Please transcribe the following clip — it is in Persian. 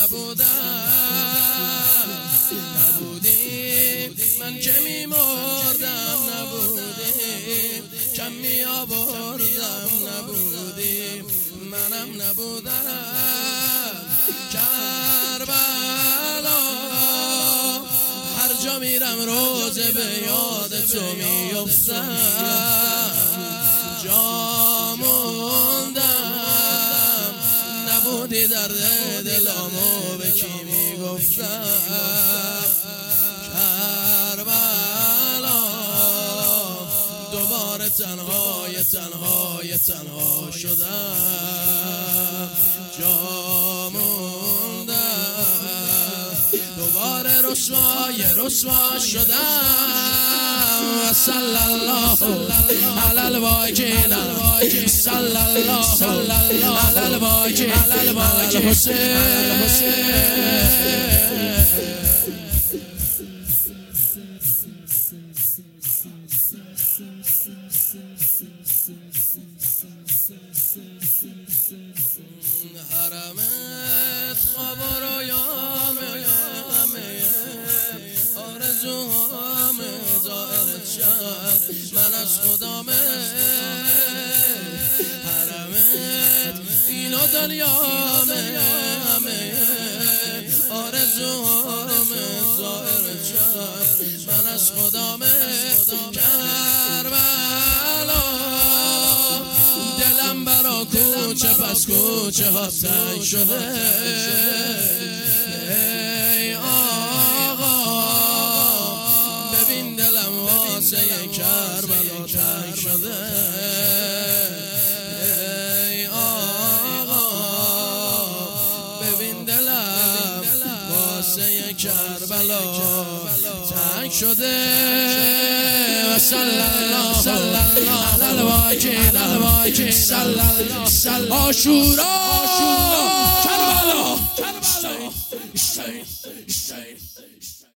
نبودی من که میمردم، نبودی کم میآوردم، نبودی منم نبودم. کربلا هر جا میرم روزه به یاد تو میافتم، جا موندم نبودی درد دلامو به کی میگفتم. کربلا دوباره تنهای شدم، جا موندم دوباره رسوا شدم. صلی الله علی الواجین، صلی الله علی الواجین، علی الحسین. حرمت خواب و رویامه، آرزوامه ظاهرت شد من از خدامه. حرمت این و دنیامه، آرزوامه ظاهرت شد من از خدامه. کربلا دلم برا کوچه پس کوچه ها تنگ شده. ای آقا ببین دلم واسه کربلا تنگ شده. ای آقا ببین دلم واسه کربلا تنگ شده. صلی الله علی الواجین، صلی الله عاشورا کربلا.